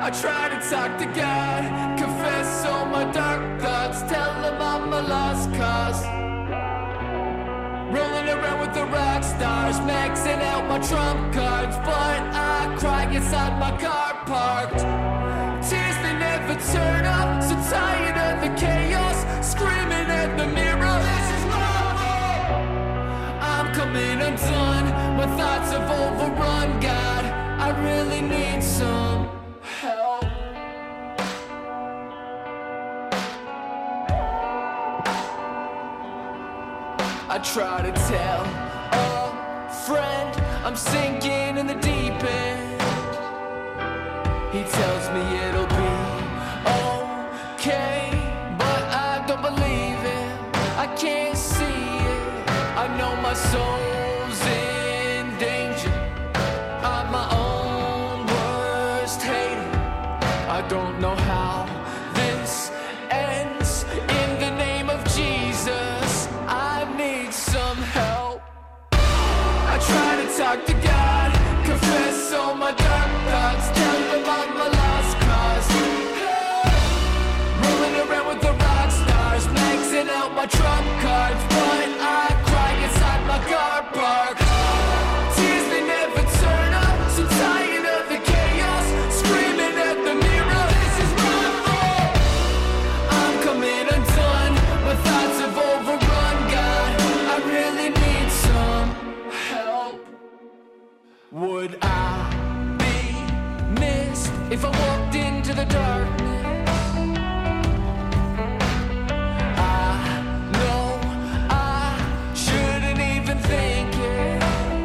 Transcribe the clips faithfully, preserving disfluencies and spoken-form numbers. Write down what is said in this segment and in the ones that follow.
I try to talk to God, confess all my dark thoughts, tell him I'm a lost cause. Rolling around with the rock stars, maxing out my trump cards, but I cry inside my car parked. Tears they never turn up, so tired of the chaos, screaming at the mirror, this is my fault. I'm coming undone, my thoughts have overrun. God, I really need some help. I try to tell a friend I'm sinking in the deep end. He tells me it'll be okay, but I don't believe it. I can't see it. I know my soul's in danger. I'm my own worst hater. I don't know how this ends. In the name of Jesus, I need some help. I try to talk to God, confess all my dark thoughts, tell him I'm a lost cause. Rolling around with the rock stars, maxing out my trump cards, but I cry inside my car park. Tears they never turn up, so tired of the chaos, screaming at the mirror, this is my fault. I'm coming undone, my thoughts have overrun. God, I really need some help. Would I be missed if I walked into the darkness? I know I shouldn't even think it.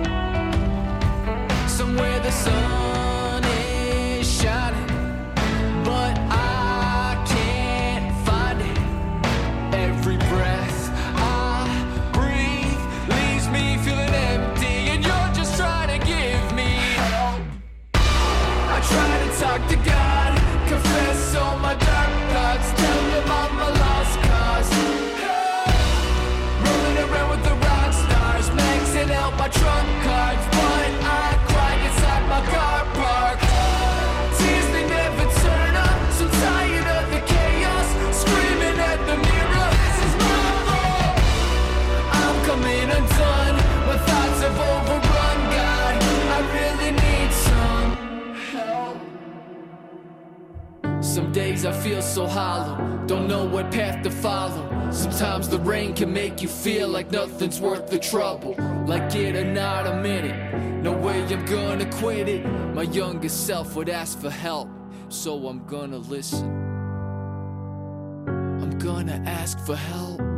Somewhere the sun is shining, but I can't find it. Every breath I breathe leaves me feeling empty, and you're just trying to give me help. I try to talk to God, confess all my dark thoughts, tell him I'm a lost cause. Rolling around with the rock stars, maxing out my trump cards, but I cry inside my car park. Tears they never turn up, so tired of the chaos, screaming at the mirror, this is my fault. I'm coming undone, my thoughts have overrun. God, I really need some help. Some days I feel so hollow, don't know what path to follow. Sometimes the rain can make you feel like nothing's worth the trouble. Like it or not, I'm in it, no way I'm gonna quit it. My youngest self would ask for help, so I'm gonna listen. I'm gonna ask for help.